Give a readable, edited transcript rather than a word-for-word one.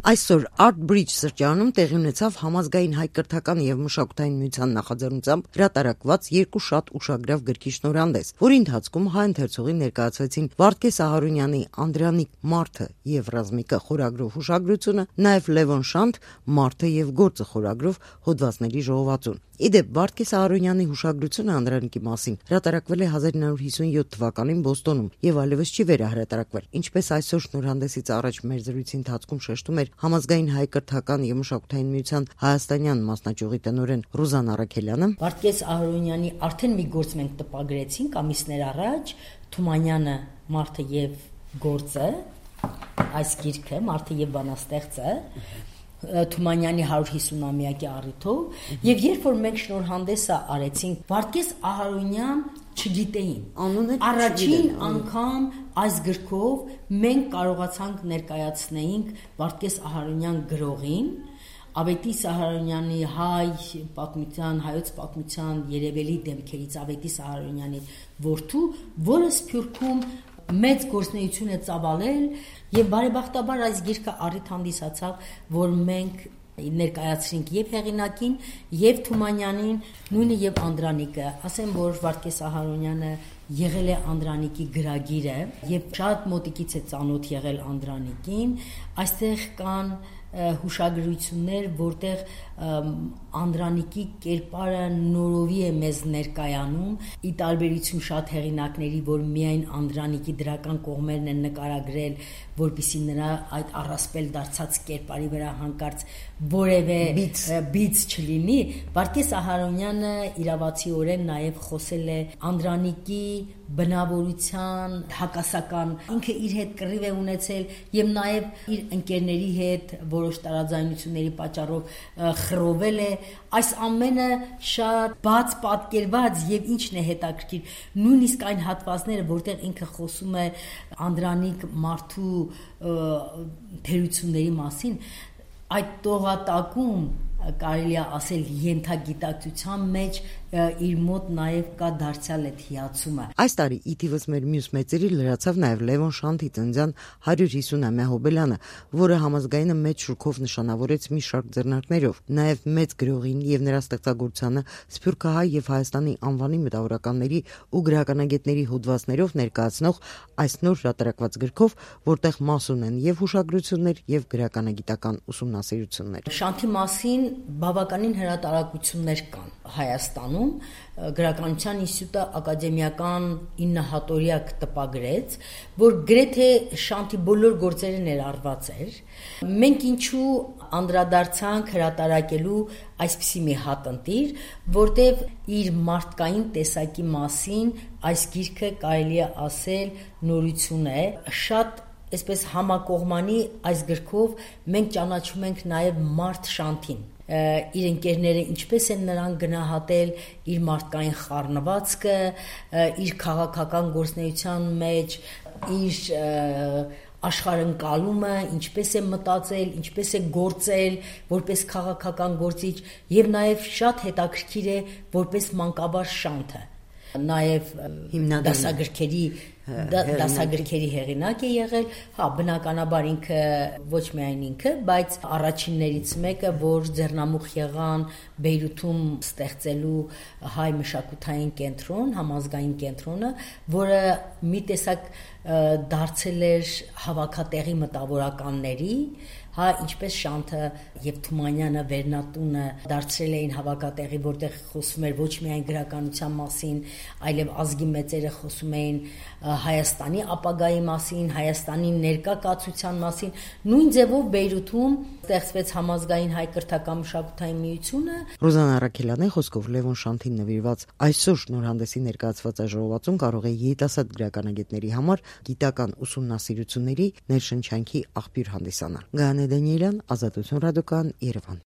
Այսօր Art Bridge սրճարանում տեղի ունեցավ համազգային հայ կրթական եւ մշակութային միության նախաձեռնությամբ հրատարակված երկու շատ ուշագրավ գրքի շնորհանդես, որի ընթացքում հայ ընթերցողին ներկայացվեցին Վարդգես Ահարոնյանի «Անդրանիկ Մարդը եւ Ռազմիկը» խորագրով հուշագրությունը, նաեւ Լևոն Շանթ «Մարդը եւ գործը» խորագրով հոդվածների ժողովածուն։ Իդեպ Վարդգես Ահարոնյանի հուշագրությունը Անդրանիկի մասին հրատարակվել է 1957 թվականին Բոստոնում եւ այլևս չի վերահրատարակվել։ Ինչպես այսօր շնորհանդեսից առաջ մեր զրույցի ընթացքում շեշտում էր Համազգային հայ կրթական եւ մշակութային միության հայաստանյան մասնաճյուղի տնօրեն Ռուզան Արաքելյանը, Վարդգես Ահարոնյանի արդեն մի գործ մենք տպագրեցինք ամիսներ առաջ, Թումանյանը «Մարդը եւ գործը», այս գիրքը «Մարդը եւ բանաստեղծը», Թումանյանի 150-ամյակի առիթով, եւ երբ որ մենք շնորհանդեսը արեցինք, Վարդգես Ահարոնյան չգիտեին։ Առաջին անգամ այս գրքով մենք կարողացանք ներկայացնեինք Վարդգես Ահարոնյան գրողին, Ավետիս Ահարոնյանի հայոց պատմության երևելի դեմքերից Ավետիս Ահարոնյանի որդու, որը Սփյուռքում մեծ գործունեություն է ծավալել եւ բարեբախտաբար այս գիրքը առիթ հանդիսացավ, որ մենք ներկայացրինք եւ հեղինակին եւ Թումանյանին, նույնը եւ Անդրանիկը։ Ասեմ, որ Վարդգես Ահարոնյանը եղել է Անդրանիկի գրագիրը եւ շատ մոտիկից է ծանոթ եղել Անդրանիկին։ Այստեղ կան հուշագրություններ, որտեղ Անդրանիկի կերպարը նորովի է մեզ ներկայանում, ի տարբերություն շատ հեղինակների, որ միայն Անդրանիկի դրական կողմերն են նկարագրել, որպեսզի նրա այդ առասպել դարձած կերպարի վրա հանկարծ որևէ բիծ չլինի։ Վարդգես Ահարոնյանը իրավացիորեն նաև խոսել է Անդրանիկի բնավորության հակասական, ինքը իր հետ կռիվ է ունեցել եւ նաև իր ընկերների հետ որոշ տարաձայնությունների պատճառով խռովել է։ Այս ամենը շատ բաց պատկերված եւ ինչն է հետաքրքիր, նույնիսկ այն հատվածները, որտեղ ինքը խոսում է Անդրանիկ Մարդու թերությունների մասին, այդ տողատակում կարելի է ասել ենթագիտակցության մեջ իր մոտ նաև կա դարձյալ այդ հիացումը։ Այս տարի ի թիվս մեր մյուս մեծերի լրացավ նաև Լևոն Շանթի ծննդյան 150-ամյա հոբելյանը, որը համազգայինը մեծ շուկով նշանավորեց մի շարք ձեռնարկներով, նաև մեծ գրողին եւ նրա ստեղծագործությանը սփյուռքահայ եւ Հայաստանի անվանի մտավորականների ու գրականագետների հոդվածներով ներկայացնող այս նոր հրատարակված գրքով, որտեղ մաս ունեն եւ հուշագրություններ եւ գրականագիտական ուսումնասիրություններ։ Շանթի մասին բավականին հրատարակություններ կան Հայաստանում, Գրականության ինստիտուտը ակադեմիական 9 հատորյակ տպագրեց, որ գրեթե Շանթի բոլոր գործերը ներառված էր։ Մենք ինչու անդրադարձանք հրատարակելու այսպիսի մի հատընտիր, որտեղ իր մարդկային տեսակի մասին այս գիրքը կարելի է ասել նորություն է, շատ այսպես համակողմանի այս գրքով մենք ճանաչում ենք նաև մարդ Շանթին, իր ընկերները ինչպես են նրան գնահատել, իր մարդկային խառնվածքը, իր քաղաքական գործունեության մեջ, իր աշխարհընկալումը, ինչպես է մտածել, ինչպես է գործել որպես քաղաքական գործիչ եւ նաեւ շատ հետաքրքիր է որպես մանկաբար Շանթը, նաեւ դասագրքերի հեղինակ է եղել, բնականաբար ինքը ոչ միայն ինքը, բայց առաջիններից մեկը, որ ձեռնամուխ եղան Բեյրութում ստեղծելու հայ մշակութային կենտրոն, համազգային կենտրոնը, որը մի տեսակ դարձել էր հավաքատեղի մտավորականների, ինչպես Շանթը եւ Թումանյանը Վերնատունը դարձրել էին հավաքատեղի, որտեղ խոսում էր ոչ միայն գրականության մասին, այլև ազգի մեծերը խոսում էին Հայաստանի ապագայի մասին, Հայաստանի ներկա կացության մասին, նույն ձևով Բեյրութում ստեղծվեց Համազգային հայ կրթական մշակութային միությունը։ Ռուզան Արաքելյանի խոսքով Լևոն Շանթին նվիրված այսօր շնորհանդեսի ներկայացված ժողովածուն կարող է երիտասարդ գրականագետների համար գիտական ուսումնասիրությունների ներշնչանքի աղբյուր հանդիսանալ։ Գայանե Դանիելյան, Ազատություն ռադիոկայան, Երևան։